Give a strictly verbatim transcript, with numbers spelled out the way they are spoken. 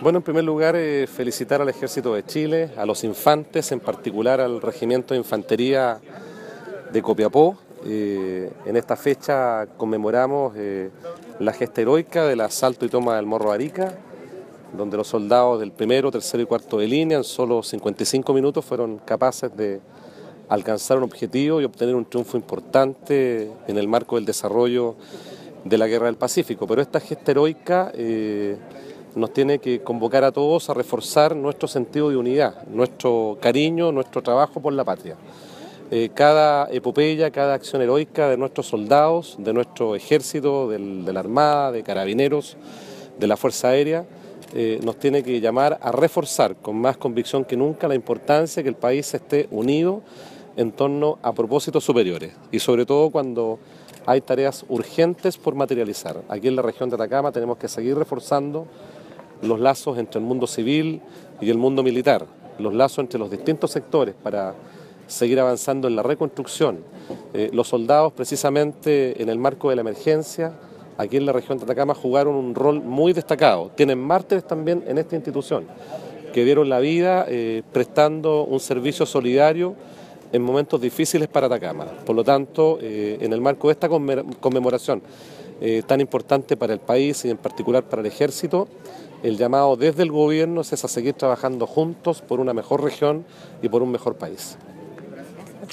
Bueno, en primer lugar, eh, felicitar al Ejército de Chile, a los infantes, en particular al Regimiento de Infantería de Copiapó. Eh, en esta fecha conmemoramos eh, la gesta heroica del asalto y toma del Morro de Arica, donde los soldados del primero, tercero y cuarto de línea en solo cincuenta y cinco minutos fueron capaces de alcanzar un objetivo y obtener un triunfo importante en el marco del desarrollo de la Guerra del Pacífico. Pero esta gesta heroica eh, nos tiene que convocar a todos a reforzar nuestro sentido de unidad, nuestro cariño, nuestro trabajo por la patria. Eh, cada epopeya, cada acción heroica de nuestros soldados, de nuestro ejército, del, de la Armada, de Carabineros, de la Fuerza Aérea, eh, nos tiene que llamar a reforzar con más convicción que nunca la importancia de que el país esté unido en torno a propósitos superiores y sobre todo cuando hay tareas urgentes por materializar. Aquí en la región de Atacama tenemos que seguir reforzando los lazos entre el mundo civil y el mundo militar, los lazos entre los distintos sectores para seguir avanzando en la reconstrucción. Eh, los soldados, precisamente en el marco de la emergencia, aquí en la región de Atacama jugaron un rol muy destacado. Tienen mártires también en esta institución, que dieron la vida eh, prestando un servicio solidario en momentos difíciles para Atacama. Por lo tanto, eh, en el marco de esta conmemoración eh, tan importante para el país y en particular para el Ejército, el llamado desde el gobierno es a seguir trabajando juntos por una mejor región y por un mejor país.